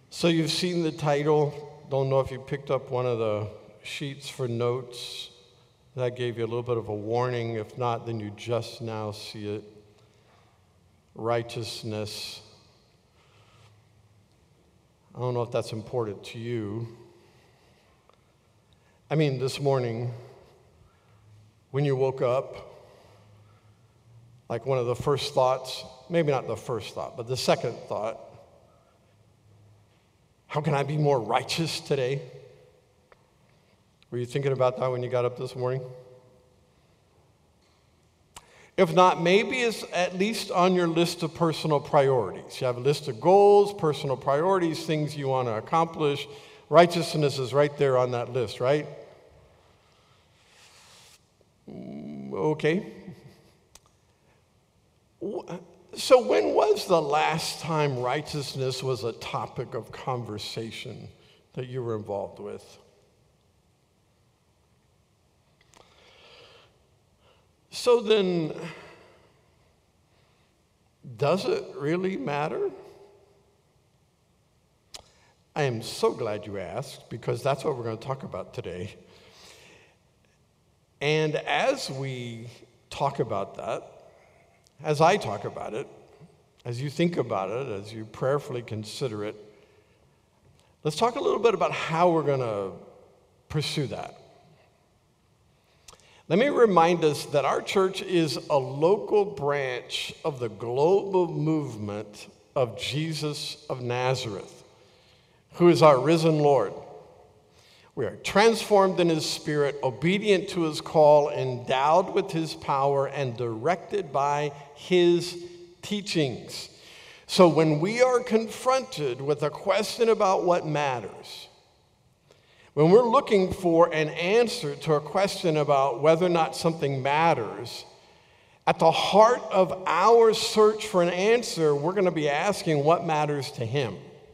So you've seen the title. Don't know if you picked up one of the sheets for notes. That gave you a little bit of a warning. If not, then you just now see it. Righteousness. I don't know if that's important to you. I mean, this morning, when you woke up, like one of the first thoughts, maybe not the first thought, but the second thought, how can I be more righteous today? Were you thinking about that when you got up this morning? If not, maybe it's at least on your list of personal priorities. You have a list of goals, personal priorities, things you want to accomplish. Righteousness is right there on that list, right? Okay. So when was the last time righteousness was a topic of conversation that you were involved with? So then, does it really matter? I am so glad you asked, because that's what we're going to talk about today. And as we talk about that, as I talk about it, as you think about it, as you prayerfully consider it, let's talk a little bit about how we're going to pursue that. Let me remind us that our church is a local branch of the global movement of Jesus of Nazareth, who is our risen Lord. We are transformed in his spirit, obedient to his call, endowed with his power, and directed by his teachings. So when we are confronted with a question about what matters, when we're looking for an answer to a question about whether or not something matters, at the heart of our search for an answer, we're going to be asking what matters to him.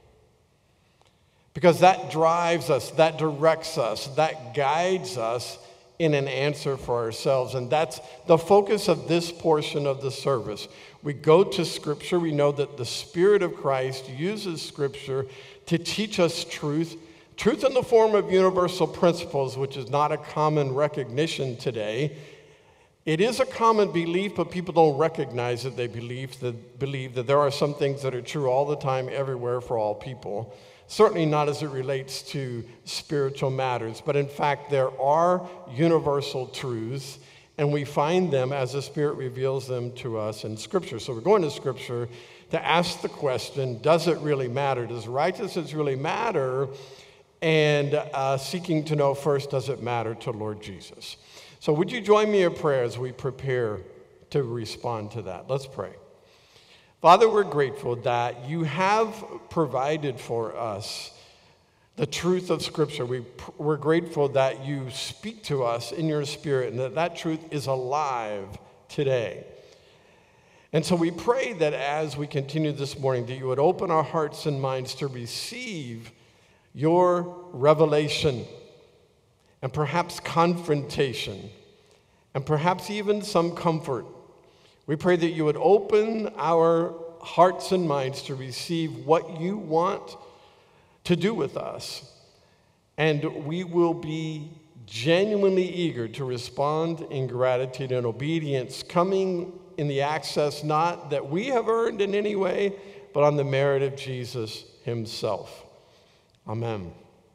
Because that drives us, that directs us, that guides us in an answer for ourselves. And that's the focus of this portion of the service. We go to Scripture. We know that the Spirit of Christ uses Scripture to teach us truth. Truth in the form of universal principles, which is not a common recognition today. It is a common belief, but people don't recognize it. They believe that there are some things that are true all the time, everywhere, for all people. Certainly not as it relates to spiritual matters, but in fact, there are universal truths, and we find them as the Spirit reveals them to us in Scripture. So we're going to Scripture to ask the question, does it really matter? Does righteousness really matter? And seeking to know first, does it matter to Lord Jesus? So would you join me in prayer as we prepare to respond to that? Let's pray. Father, we're grateful that you have provided for us the truth of Scripture. We're grateful that you speak to us in your Spirit and that truth is alive today. And so we pray that as we continue this morning, that you would open our hearts and minds to receive your revelation and perhaps confrontation and perhaps even some comfort. We pray that you would open our hearts and minds to receive what you want to do with us. And we will be genuinely eager to respond in gratitude and obedience, coming in the access not that we have earned in any way, but on the merit of Jesus himself. Amen.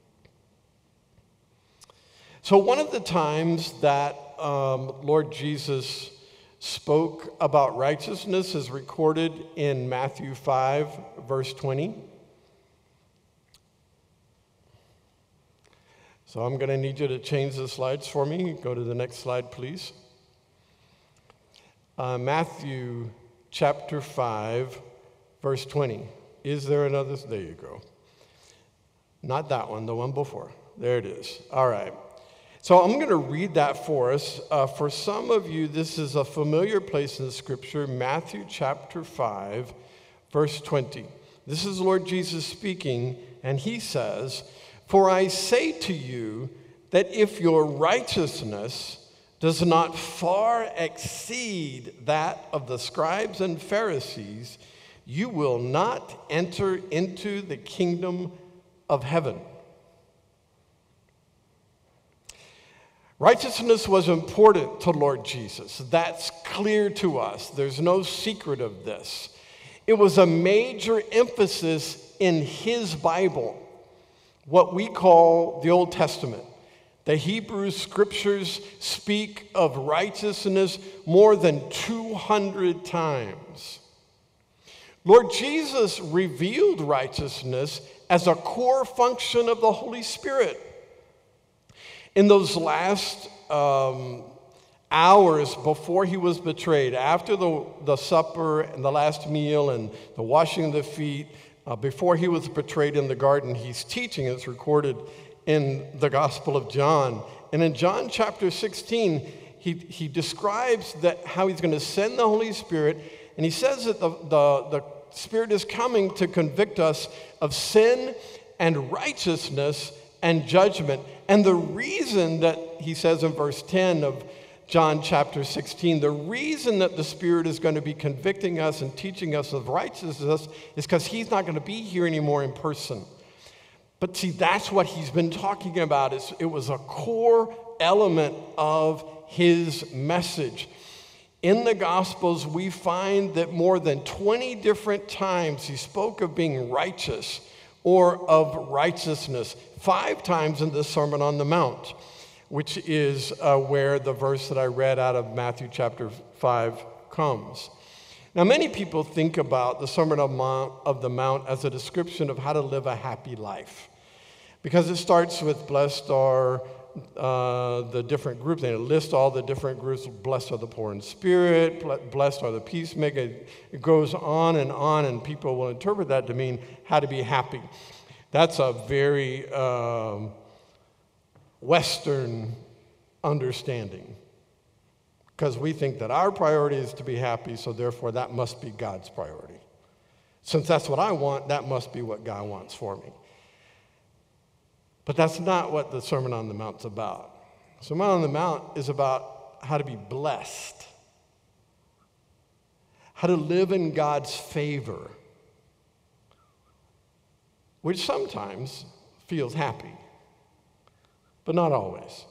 So one of the times that Lord Jesus spoke about righteousness is recorded in Matthew 5, verse 20. So I'm going to need you to change the slides for me. Go to the next slide, please. Matthew chapter 5, verse 20. Is there another? There you go. Not that one, the one before. There it is. All right. So I'm going to read that for us. For some of you, this is a familiar place in the Scripture, Matthew chapter 5, verse 20. This is Lord Jesus speaking, and he says, "For I say to you that if your righteousness does not far exceed that of the scribes and Pharisees, you will not enter into the kingdom of heaven. Righteousness was important to Lord Jesus. That's clear to us. There's no secret of this. It was a major emphasis in his Bible, what we call the Old Testament. The Hebrew scriptures speak of righteousness more than 200 times. Lord Jesus revealed righteousness as a core function of the Holy Spirit. In those last hours before he was betrayed, after the supper and the last meal and the washing of the feet, before he was betrayed in the garden, he's teaching. It's recorded in the Gospel of John. And in John chapter 16, he describes that how he's going to send the Holy Spirit, and he says that the Spirit is coming to convict us of sin and righteousness and judgment. And the reason that he says in verse 10 of John chapter 16, the reason that the Spirit is going to be convicting us and teaching us of righteousness is because he's not going to be here anymore in person. But see, that's what he's been talking about. It was a core element of his message. In the Gospels, we find that more than 20 different times he spoke of being righteous or of righteousness. 5 times in the Sermon on the Mount, which is where the verse that I read out of Matthew chapter 5 comes. Now, many people think about the Sermon of the Mount as a description of how to live a happy life, because it starts with blessed are the different groups, and it lists all the different groups. Blessed are the poor in spirit, blessed are the peacemakers. It goes on, and people will interpret that to mean how to be happy. That's a very Western understanding, because we think that our priority is to be happy, so therefore that must be God's priority. Since that's what I want, that must be what God wants for me. But that's not what the Sermon on the Mount's about. The Sermon on the Mount is about how to be blessed, how to live in God's favor, which sometimes feels happy, but not always.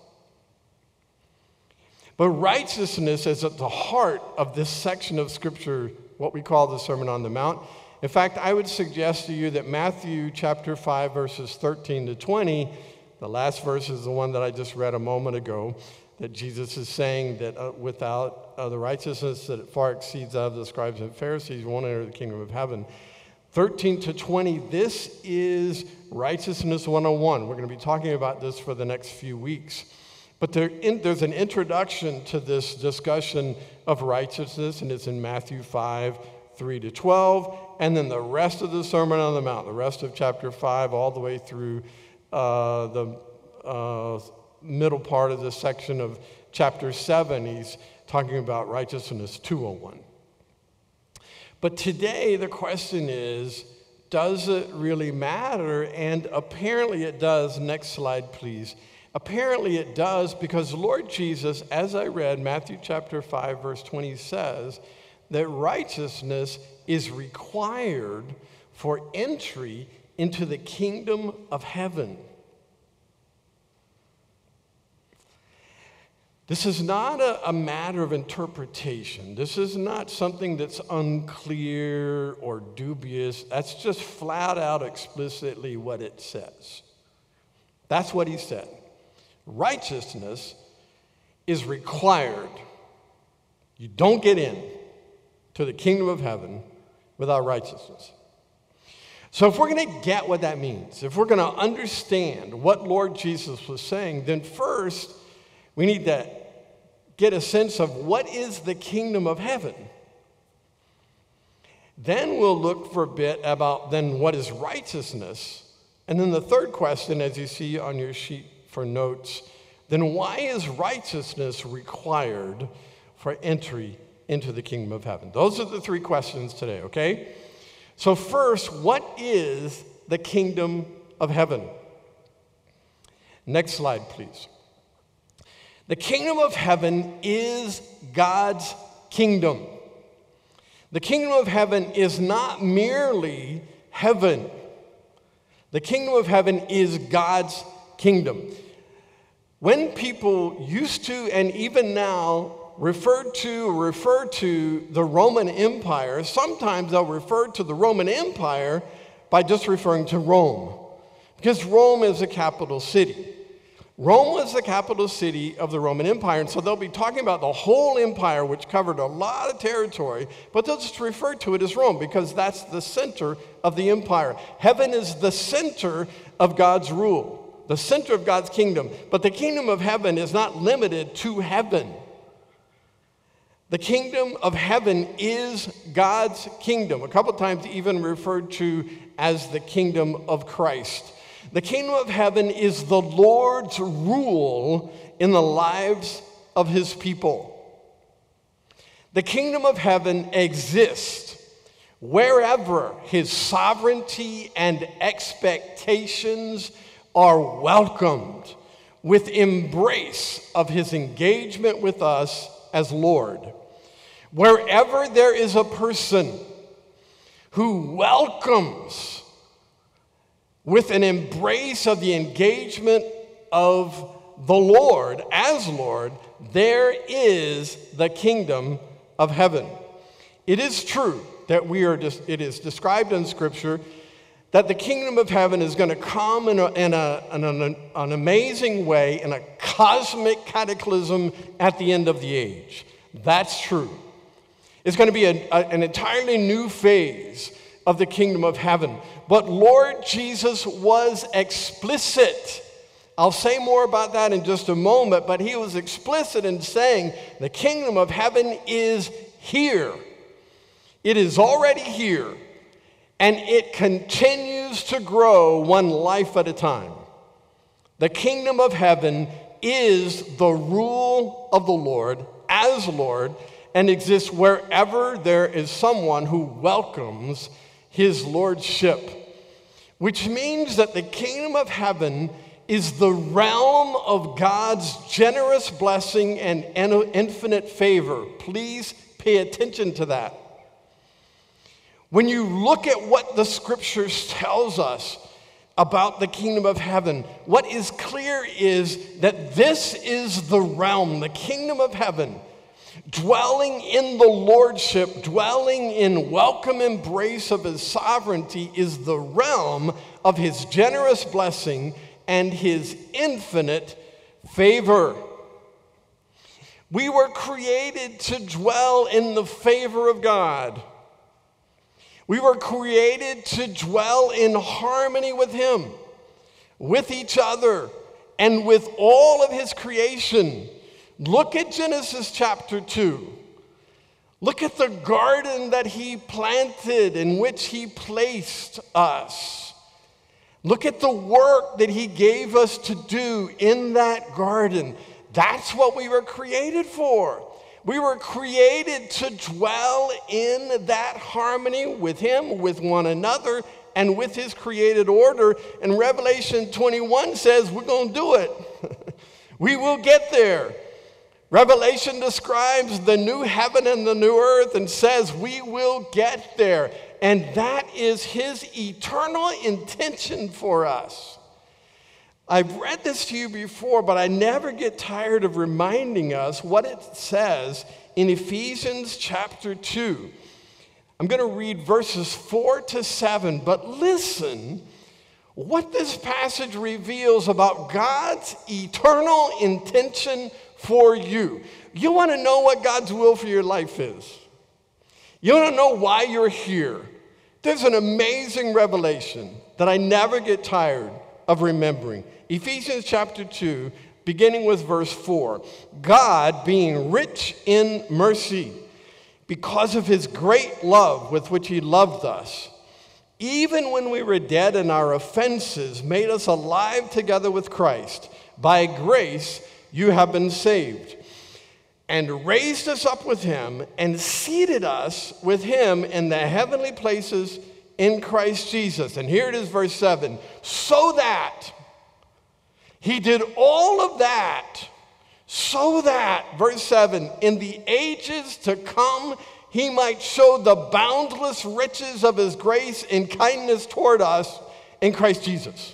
But righteousness is at the heart of this section of Scripture, what we call the Sermon on the Mount. In fact, I would suggest to you that Matthew chapter 5, verses 13 to 20, the last verse is the one that I just read a moment ago, that Jesus is saying that without the righteousness that far exceeds that of the scribes and Pharisees, you won't enter the kingdom of heaven. 13 to 20, this is Righteousness 101. We're going to be talking about this for the next few weeks. But there's an introduction to this discussion of righteousness, and it's in Matthew 5, 3 to 12, and then the rest of the Sermon on the Mount, the rest of chapter 5, all the way through the middle part of this section of chapter 7, he's talking about righteousness 201. But today the question is, does it really matter? And apparently it does. Next slide, please. Apparently it does, because Lord Jesus, as I read, Matthew chapter 5, verse 20 says that righteousness is required for entry into the kingdom of heaven. This is not a matter of interpretation. This is not something that's unclear or dubious. That's just flat out explicitly what it says. That's what he said. Righteousness is required. You don't get in to the kingdom of heaven without righteousness. So if we're going to get what that means, if we're going to understand what Lord Jesus was saying, then first we need to get a sense of what is the kingdom of heaven. Then we'll look for a bit about then what is righteousness. And then the third question, as you see on your sheet for notes, then why is righteousness required for entry into the kingdom of heaven? Those are the 3 questions today, okay? So first, what is the kingdom of heaven? Next slide, please. The kingdom of heaven is God's kingdom. The kingdom of heaven is not merely heaven. The kingdom of heaven is God's kingdom. When people used to, and even now, refer to the Roman Empire, sometimes they'll refer to the Roman Empire by just referring to Rome, because Rome is a capital city. Rome was the capital city of the Roman Empire, and so they'll be talking about the whole empire, which covered a lot of territory, but they'll just refer to it as Rome because that's the center of the empire. Heaven is the center of God's rule, the center of God's kingdom, but the kingdom of heaven is not limited to heaven. The kingdom of heaven is God's kingdom, a couple times even referred to as the kingdom of Christ. The kingdom of heaven is the Lord's rule in the lives of his people. The kingdom of heaven exists wherever his sovereignty and expectations are welcomed with embrace of his engagement with us as Lord. Wherever there is a person who welcomes with an embrace of the engagement of the Lord as Lord, there is the kingdom of heaven. It is true that it is described in Scripture that the kingdom of heaven is going to come in an amazing way, in a cosmic cataclysm at the end of the age. That's true. It's going to be an entirely new phase of the kingdom of heaven. But Lord Jesus was explicit. I'll say more about that in just a moment, but he was explicit in saying the kingdom of heaven is here. It is already here, and it continues to grow one life at a time. The kingdom of heaven is the rule of the Lord as Lord and exists wherever there is someone who welcomes his lordship, which means that the kingdom of heaven is the realm of God's generous blessing and infinite favor. Please pay attention to that. When you look at what the scriptures tells us about the kingdom of heaven, what is clear is that this is the realm, the kingdom of heaven, dwelling in the lordship, dwelling in welcome embrace of his sovereignty, is the realm of his generous blessing and his infinite favor. We were created to dwell in the favor of God. We were created to dwell in harmony with him, with each other, and with all of his creation. Look at Genesis chapter 2. Look at the garden that he planted in which he placed us. Look at the work that he gave us to do in that garden. That's what we were created for. We were created to dwell in that harmony with him, with one another, and with his created order. And Revelation 21 says we're going to do it. We will get there. Revelation describes the new heaven and the new earth and says we will get there. And that is his eternal intention for us. I've read this to you before, but I never get tired of reminding us what it says in Ephesians chapter 2. I'm going to read verses 4 to 7, but listen what this passage reveals about God's eternal intention for you. You want to know what God's will for your life is? You want to know why you're here? There's an amazing revelation that I never get tired of remembering. Ephesians chapter 2, beginning with verse 4. God, being rich in mercy, because of his great love with which he loved us, even when we were dead in our offenses, made us alive together with Christ. By grace you have been saved, and raised us up with him, and seated us with him in the heavenly places in Christ Jesus. And here it is, verse 7. So that he did all of that, so that, verse 7, in the ages to come, he might show the boundless riches of his grace and kindness toward us in Christ Jesus.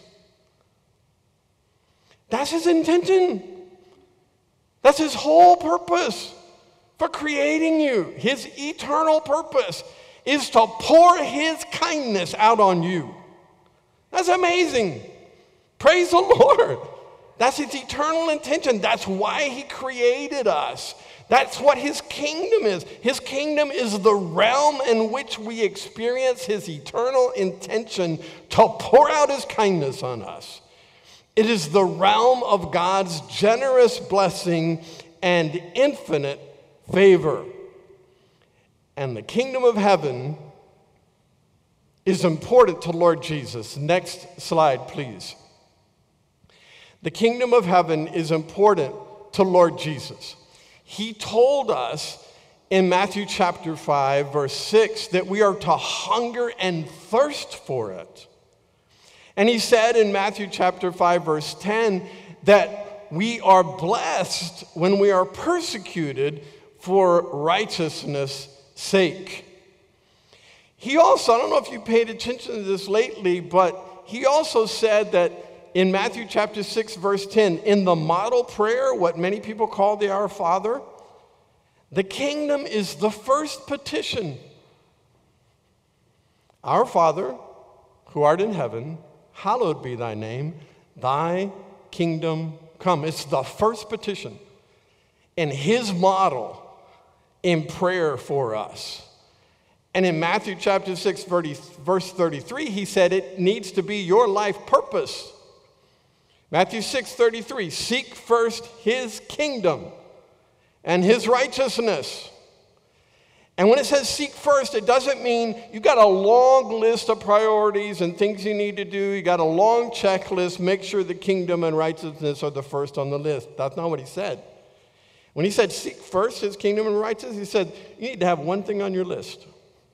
That's his intention. That's his whole purpose for creating you. His eternal purpose is to pour his kindness out on you. That's amazing. Praise the Lord. That's his eternal intention. That's why he created us. That's what his kingdom is. His kingdom is the realm in which we experience his eternal intention to pour out his kindness on us. It is the realm of God's generous blessing and infinite favor. And the kingdom of heaven is important to Lord Jesus. Next slide, please. The kingdom of heaven is important to Lord Jesus. He told us in Matthew chapter 5, verse 6, that we are to hunger and thirst for it. And he said in Matthew chapter 5, verse 10, that we are blessed when we are persecuted for righteousness' sake. He also, I don't know if you paid attention to this lately, but he also said that in Matthew chapter 6, verse 10, in the model prayer, what many people call the Our Father, the kingdom is the first petition. Our Father, who art in heaven, hallowed be thy name, thy kingdom come. It's the first petition in his model in prayer for us. And in Matthew chapter 6, verse 33, he said it needs to be your life purpose. Matthew 6:33, seek first his kingdom and his righteousness. And when it says seek first, it doesn't mean you got a long list of priorities and things you need to do. You got a long checklist. Make sure the kingdom and righteousness are the first on the list. That's not what he said. When he said seek first his kingdom and righteousness, he said you need to have one thing on your list.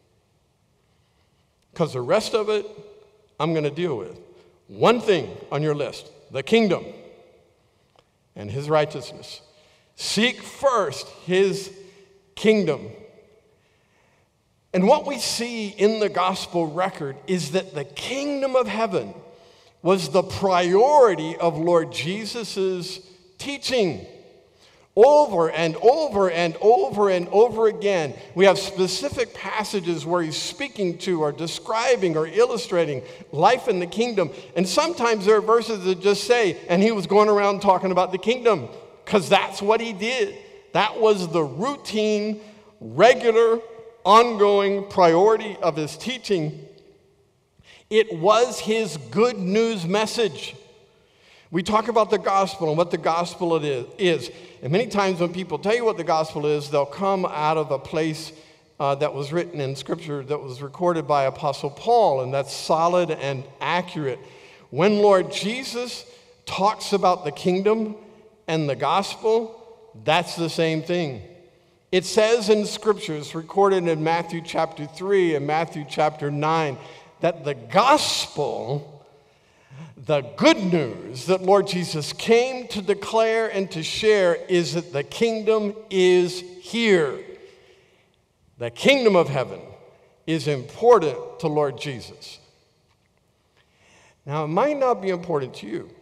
Because the rest of it, I'm going to deal with. One thing on your list, the kingdom and his righteousness. Seek first his kingdom. And what we see in the gospel record is that the kingdom of heaven was the priority of Lord Jesus' teaching. Over and over and over and over again, we have specific passages where he's speaking to or describing or illustrating life in the kingdom. And sometimes there are verses that just say, and he was going around talking about the kingdom, because that's what he did. That was the routine, regular, ongoing priority of his teaching. It was his good news message. We talk about the gospel and what the gospel it is. And many times when people tell you what the gospel is, they'll come out of a place that was written in Scripture that was recorded by Apostle Paul, and that's solid and accurate. When Lord Jesus talks about the kingdom and the gospel, that's the same thing. It says in Scriptures, recorded in Matthew chapter 3 and Matthew chapter 9, that the gospel, the good news that Lord Jesus came to declare and to share, is that the kingdom is here. The kingdom of heaven is important to Lord Jesus. Now, it might not be important to you.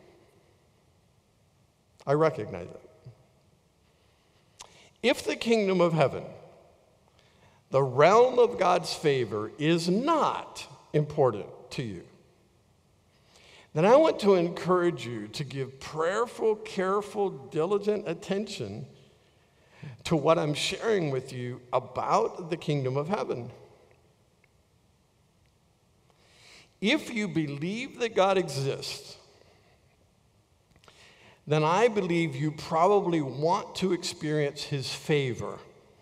I recognize it. If the kingdom of heaven, the realm of God's favor, is not important to you, then I want to encourage you to give prayerful, careful, diligent attention to what I'm sharing with you about the kingdom of heaven. If you believe that God exists, then I believe you probably want to experience his favor.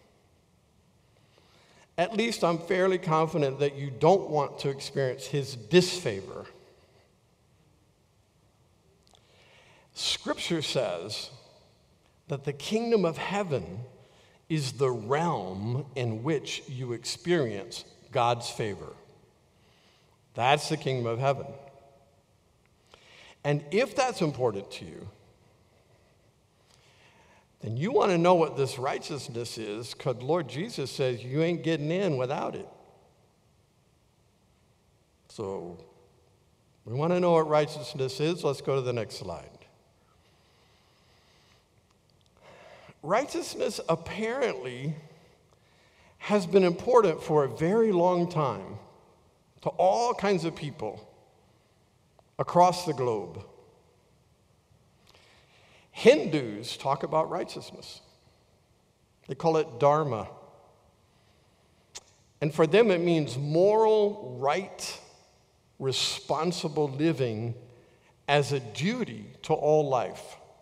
At least I'm fairly confident that you don't want to experience his disfavor. Scripture says that the kingdom of heaven is the realm in which you experience God's favor. That's the kingdom of heaven. And if that's important to you, then you want to know what this righteousness is, because Lord Jesus says you ain't getting in without it. So we want to know what righteousness is. Let's go to the next slide. Righteousness apparently has been important for a very long time to all kinds of people across the globe. Hindus talk about righteousness. They call it dharma. And for them, it means moral, right, responsible living as a duty to all life.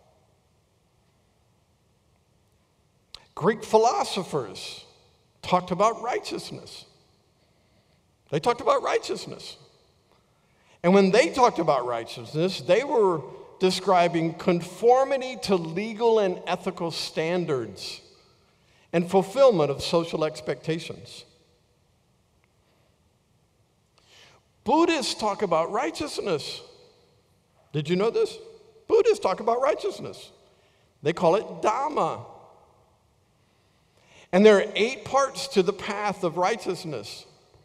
Greek philosophers talked about righteousness. They talked about righteousness. And when they talked about righteousness, they were describing conformity to legal and ethical standards and fulfillment of social expectations. Buddhists talk about righteousness. Did you know this? Buddhists talk about righteousness. They call it Dhamma. And there are 8 parts to the path of righteousness.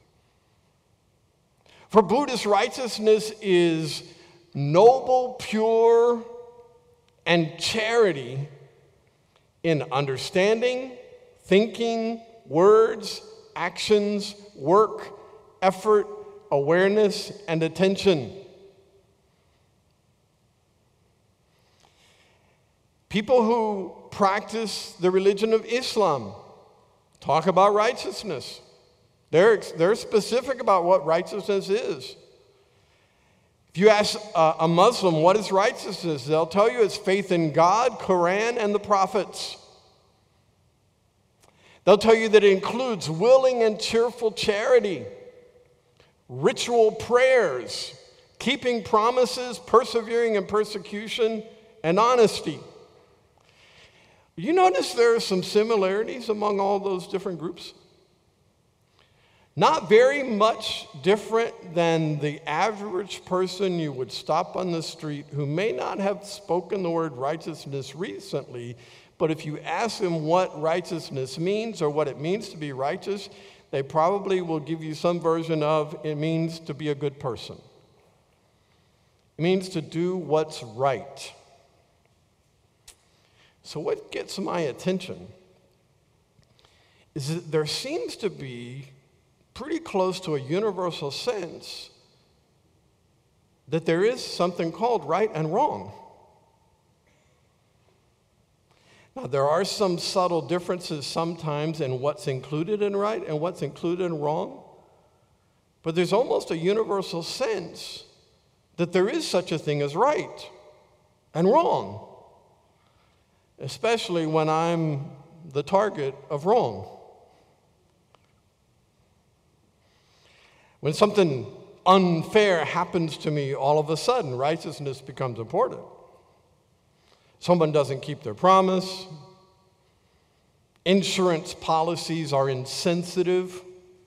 For Buddhists, righteousness is noble, pure, and charity in understanding, thinking, words, actions, work, effort, awareness, and attention. People who practice the religion of Islam talk about righteousness. They're specific about what righteousness is. If you ask a Muslim, what is righteousness? They'll tell you it's faith in God, Quran, and the prophets. They'll tell you that it includes willing and cheerful charity, ritual prayers, keeping promises, persevering in persecution, and honesty. You notice there are some similarities among all those different groups? Not very much different than the average person you would stop on the street who may not have spoken the word righteousness recently, but if you ask them what righteousness means or what it means to be righteous, they probably will give you some version of it means to be a good person. It means to do what's right. So what gets my attention is that there seems to be pretty close to a universal sense that there is something called right and wrong. Now, there are some subtle differences sometimes in what's included in right and what's included in wrong, but there's almost a universal sense that there is such a thing as right and wrong, especially when I'm the target of wrong. When something unfair happens to me, all of a sudden, righteousness becomes important. Someone doesn't keep their promise. Insurance policies are insensitive.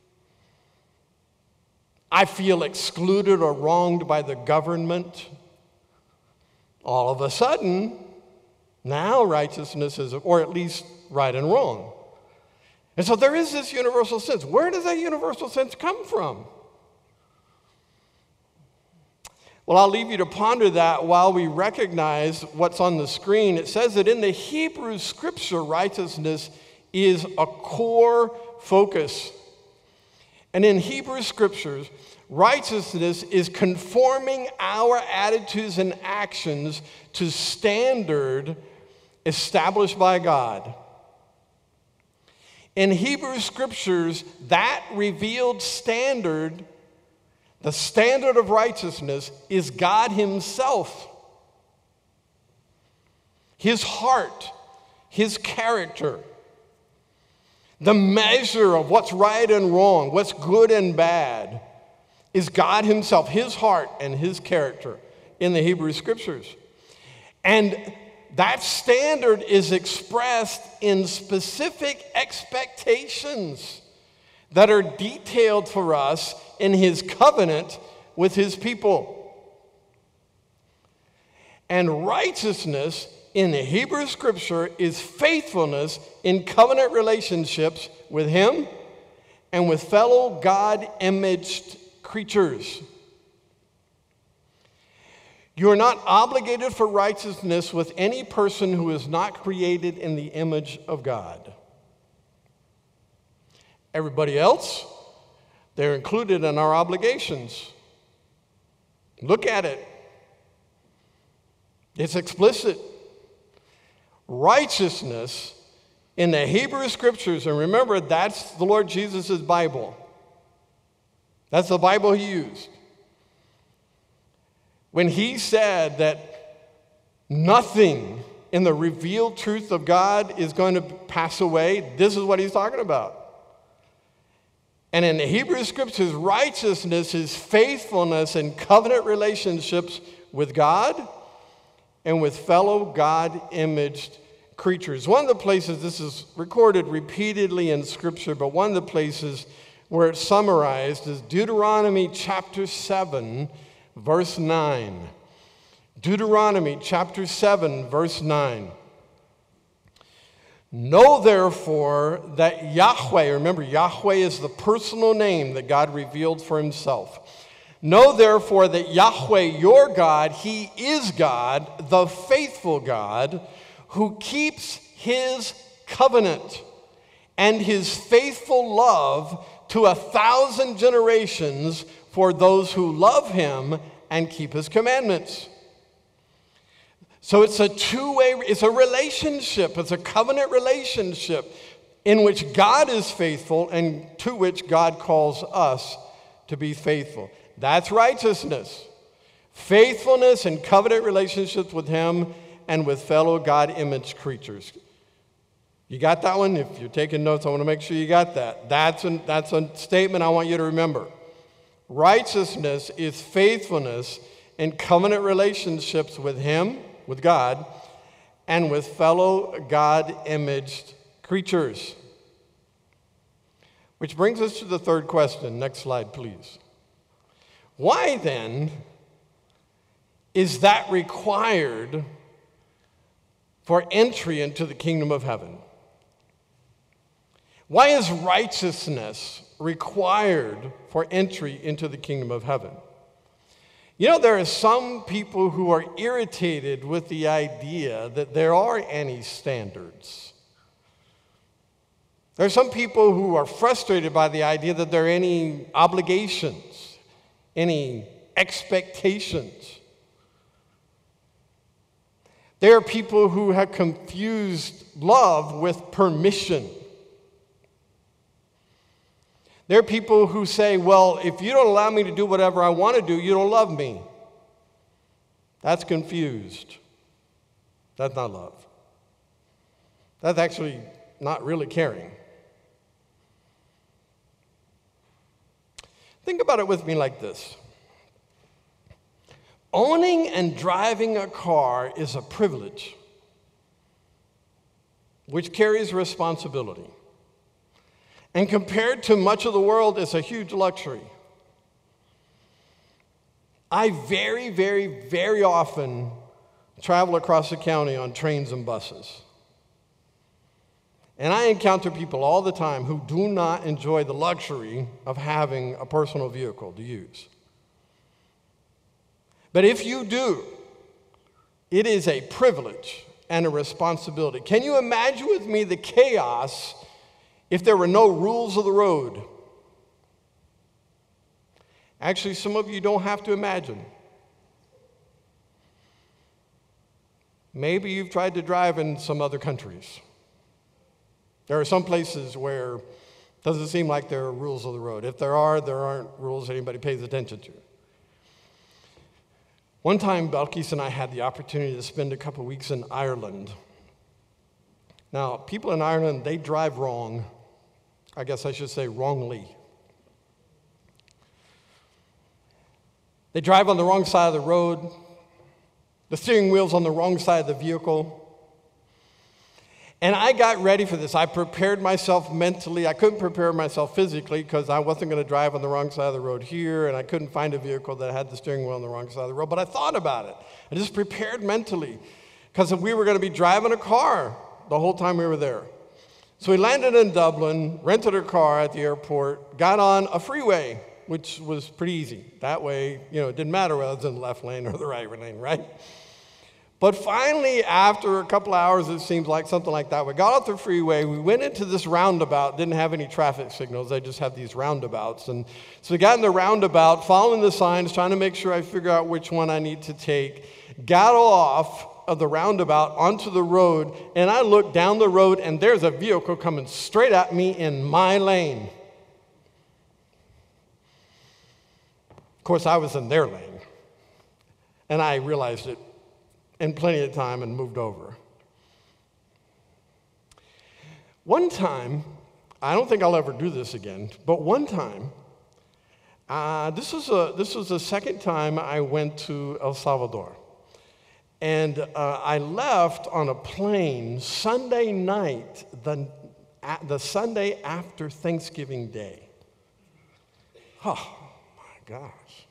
I feel excluded or wronged by the government. All of a sudden, now righteousness is, or at least right and wrong. And so there is this universal sense. Where does that universal sense come from? Well, I'll leave you to ponder that while we recognize what's on the screen. It says that in the Hebrew scripture, righteousness is a core focus. And in Hebrew scriptures, righteousness is conforming our attitudes and actions to standard established by God. In Hebrew scriptures, that revealed standard, the standard of righteousness, is God Himself. His heart, His character. The measure of what's right and wrong, what's good and bad, is God Himself, His heart and His character in the Hebrew scriptures. And that standard is expressed in specific expectations that are detailed for us in His covenant with His people. And righteousness in the Hebrew Scripture is faithfulness in covenant relationships with Him and with fellow God-imaged creatures. You are not obligated for righteousness with any person who is not created in the image of God. Everybody else, they're included in our obligations. Look at it. It's explicit. Righteousness in the Hebrew Scriptures, and remember, that's the Lord Jesus' Bible. That's the Bible He used. When He said that nothing in the revealed truth of God is going to pass away, this is what He's talking about. And in the Hebrew Scriptures, righteousness is faithfulness in covenant relationships with God and with fellow God-imaged creatures. One of the places, this is recorded repeatedly in Scripture, but one of the places where it's summarized is Deuteronomy chapter 7, verse 9. Deuteronomy chapter 7, verse 9. Know therefore that Yahweh, remember Yahweh is the personal name that God revealed for Himself. Know therefore that Yahweh your God, He is God, the faithful God, who keeps His covenant and His faithful love to 1,000 generations for those who love Him and keep His commandments. So it's a two-way, it's a relationship, it's a covenant relationship in which God is faithful and to which God calls us to be faithful. That's righteousness. Faithfulness in covenant relationships with Him and with fellow God-imaged creatures. You got that one? If you're taking notes, I want to make sure you got that. That's a statement I want you to remember. Righteousness is faithfulness in covenant relationships with Him, with God, and with fellow God-imaged creatures. Which brings us to the third question. Next slide, please. Why then is that required for entry into the kingdom of heaven? Why is righteousness required for entry into the kingdom of heaven? You know, there are some people who are irritated with the idea that there are any standards. There are some people who are frustrated by the idea that there are any obligations, any expectations. There are people who have confused love with permission. There are people who say, well, if you don't allow me to do whatever I want to do, you don't love me. That's confused. That's not love. That's actually not really caring. Think about it with me like this. Owning and driving a car is a privilege which carries responsibility. And compared to much of the world, it's a huge luxury. I very, very, very often travel across the county on trains and buses. And I encounter people all the time who do not enjoy the luxury of having a personal vehicle to use. But if you do, it is a privilege and a responsibility. Can you imagine with me the chaos if there were no rules of the road? Actually, some of you don't have to imagine. Maybe you've tried to drive in some other countries. There are some places where it doesn't seem like there are rules of the road. If there aren't rules anybody pays attention to. One time, Belkis and I had the opportunity to spend a couple weeks in Ireland. Now, people in Ireland, they drive wrong. I guess I should say wrongly. They drive on the wrong side of the road. The steering wheel's on the wrong side of the vehicle. And I got ready for this. I prepared myself mentally. I couldn't prepare myself physically because I wasn't going to drive on the wrong side of the road here, and I couldn't find a vehicle that had the steering wheel on the wrong side of the road. But I thought about it. I just prepared mentally. because we were going to be driving a car the whole time we were there. So we landed in Dublin, rented a car at the airport, got on a freeway, which was pretty easy. That way, it didn't matter whether I was in the left lane or the right lane, right? But finally, after a couple hours, it seems like something like that, we got off the freeway, we went into this roundabout, didn't have any traffic signals, they just have these roundabouts. And so we got in the roundabout, following the signs, trying to make sure I figure out which one I need to take, got off of the roundabout onto the road, and I look down the road, and there's a vehicle coming straight at me in my lane. Of course, I was in their lane, and I realized it in plenty of time and moved over. One time, I don't think I'll ever do this again, but one time, this was the second time I went to El Salvador. And I left on a plane Sunday night, the Sunday after Thanksgiving Day. Oh, my gosh.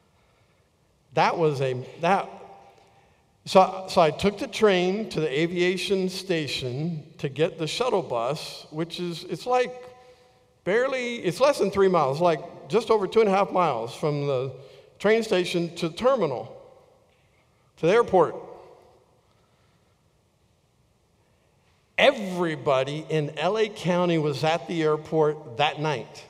So I took the train to the aviation station to get the shuttle bus, which it's less than 3 miles, like just over 2.5 miles from the train station to the terminal, to the airport. Everybody in LA County was at the airport that night.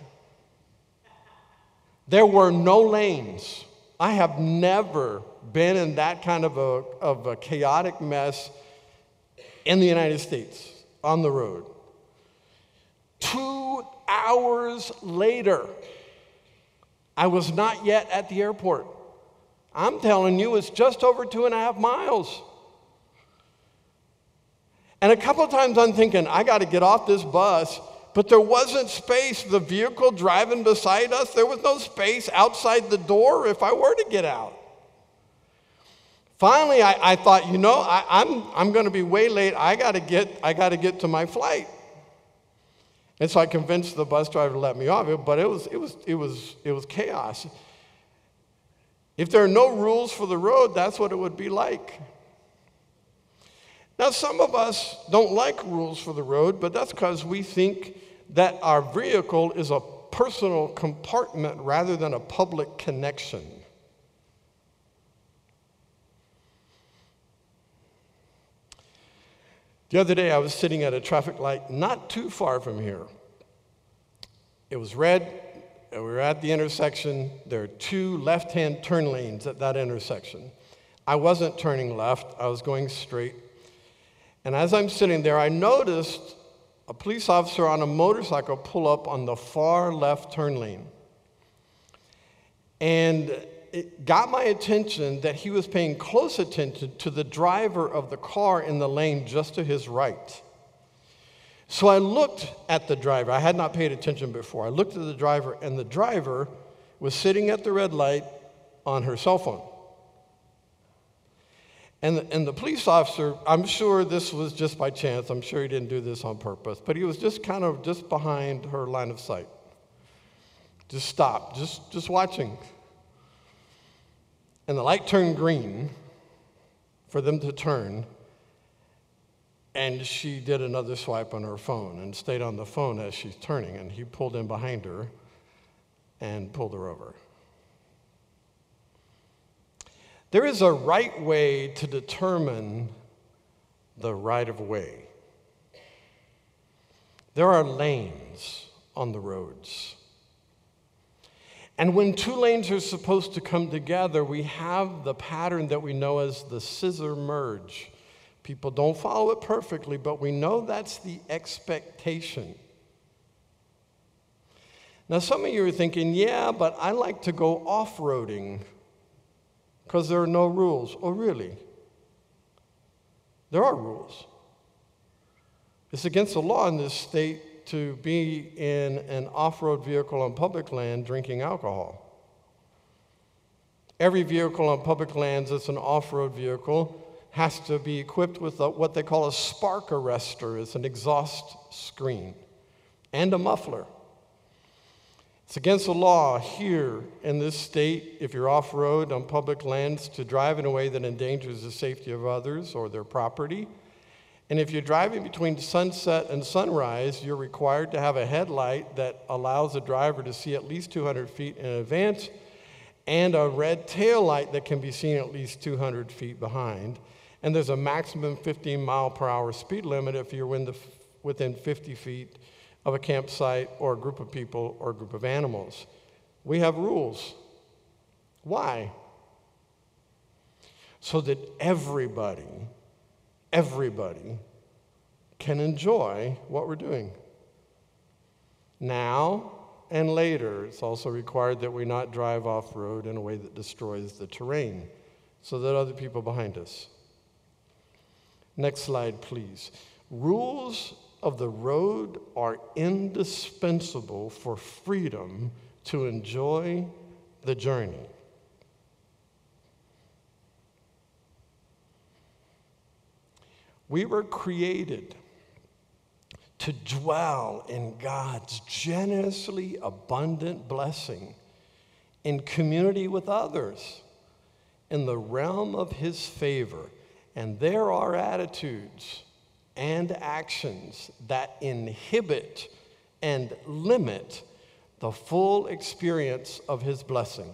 There were no lanes. I have never been in that kind of a chaotic mess in the United States on the road. 2 hours later, I was not yet at the airport. I'm telling you, it's just over 2.5 miles. And a couple of times I'm thinking, I got to get off this bus, but there wasn't space. The vehicle driving beside us, there was no space outside the door if I were to get out. Finally, I thought, I'm going to be way late. I got to get to my flight. And so I convinced the bus driver to let me off it, but it was chaos. If there are no rules for the road, that's what it would be like. Now, some of us don't like rules for the road, but that's because we think that our vehicle is a personal compartment rather than a public connection. The other day, I was sitting at a traffic light not too far from here. It was red, and we were at the intersection. There are 2 left-hand turn lanes at that intersection. I wasn't turning left, I was going straight. And as I'm sitting there, I noticed a police officer on a motorcycle pull up on the far left turn lane. And it got my attention that he was paying close attention to the driver of the car in the lane just to his right. So I looked at the driver. I had not paid attention before. I looked at the driver, and the driver was sitting at the red light on her cell phone. And the police officer, I'm sure this was just by chance. I'm sure he didn't do this on purpose. But he was just kind of just behind her line of sight. Just stopped, just watching. And the light turned green for them to turn. And she did another swipe on her phone and stayed on the phone as she's turning. And he pulled in behind her and pulled her over. There is a right way to determine the right of way. There are lanes on the roads. And when 2 lanes are supposed to come together, we have the pattern that we know as the scissor merge. People don't follow it perfectly, but we know that's the expectation. Now, some of you are thinking, yeah, but I like to go off-roading because there are no rules. Oh, really? There are rules. It's against the law in this state to be in an off-road vehicle on public land drinking alcohol. Every vehicle on public lands that's an off-road vehicle has to be equipped with what they call a spark arrestor. It's an exhaust screen and a muffler. It's against the law here in this state, if you're off-road on public lands, to drive in a way that endangers the safety of others or their property. And if you're driving between sunset and sunrise, you're required to have a headlight that allows the driver to see at least 200 feet in advance, and a red tail light that can be seen at least 200 feet behind. And there's a maximum 15-mile-per-hour speed limit if you're within 50 feet of a campsite or a group of people or a group of animals. We have rules. Why? So that everybody can enjoy what we're doing. Now and later, it's also required that we not drive off-road in a way that destroys the terrain so that other people behind us. Next slide, please. Rules of the road are indispensable for freedom to enjoy the journey. We were created to dwell in God's generously abundant blessing in community with others in the realm of His favor. And there are attitudes and actions that inhibit and limit the full experience of His blessing.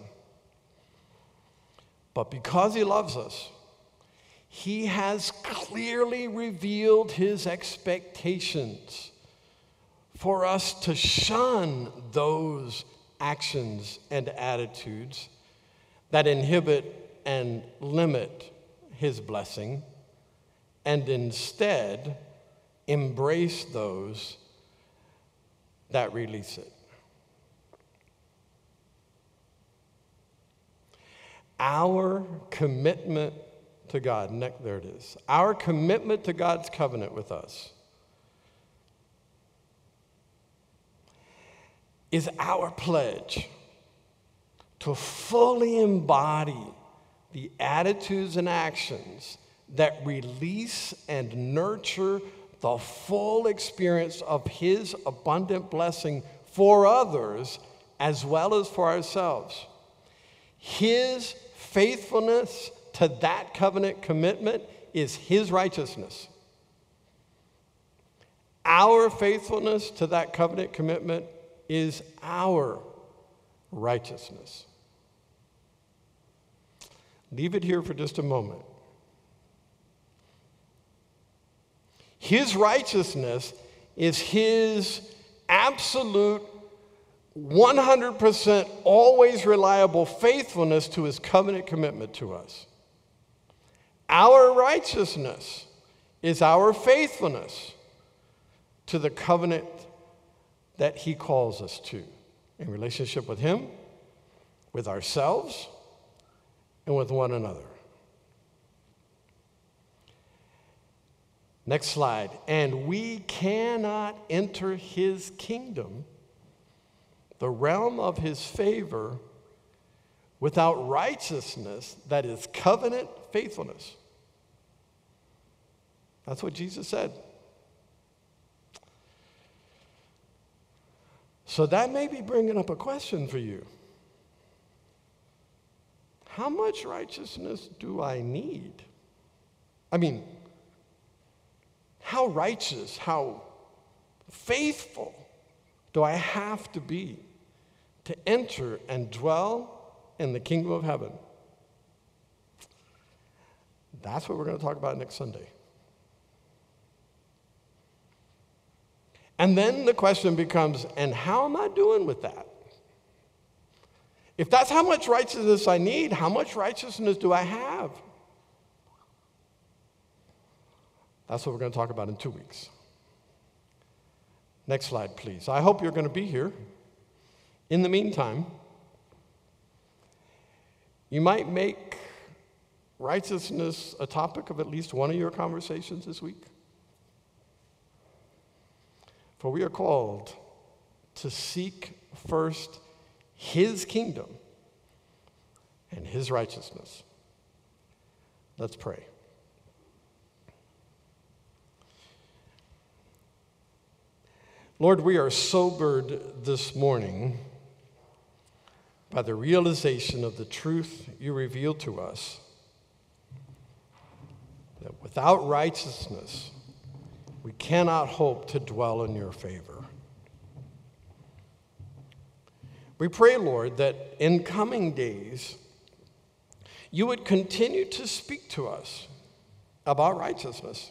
But because He loves us, He has clearly revealed His expectations for us to shun those actions and attitudes that inhibit and limit His blessing, and instead embrace those that release it. Our commitment to God, there it is. Our commitment to God's covenant with us is our pledge to fully embody the attitudes and actions that release and nurture the full experience of His abundant blessing for others as well as for ourselves. His faithfulness to that covenant commitment is His righteousness. Our faithfulness to that covenant commitment is our righteousness. Leave it here for just a moment. His righteousness is His absolute 100% always reliable faithfulness to His covenant commitment to us. Our righteousness is our faithfulness to the covenant that He calls us to in relationship with Him, with ourselves, and with one another. Next slide. And we cannot enter His kingdom, the realm of His favor, without righteousness that is covenant faithfulness. That's what Jesus said. So that may be bringing up a question for you. How much righteousness do I need? I mean, how righteous, how faithful do I have to be to enter and dwell in the kingdom of heaven? That's what we're going to talk about next Sunday. And then the question becomes, and how am I doing with that? If that's how much righteousness I need, how much righteousness do I have? That's what we're going to talk about in 2 weeks. Next slide, please. I hope you're going to be here. In the meantime, you might make righteousness a topic of at least one of your conversations this week. For we are called to seek first His kingdom and His righteousness. Let's pray. Lord, we are sobered this morning by the realization of the truth you reveal to us, that without righteousness, we cannot hope to dwell in your favor. We pray, Lord, that in coming days, you would continue to speak to us about righteousness.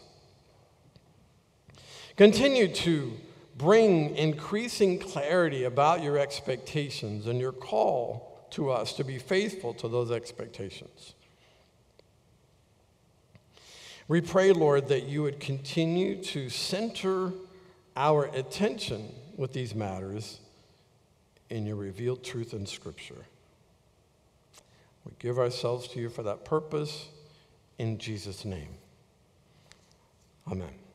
Continue to bring increasing clarity about your expectations and your call to us to be faithful to those expectations. We pray, Lord, that you would continue to center our attention with these matters in your revealed truth in Scripture. We give ourselves to you for that purpose in Jesus' name. Amen.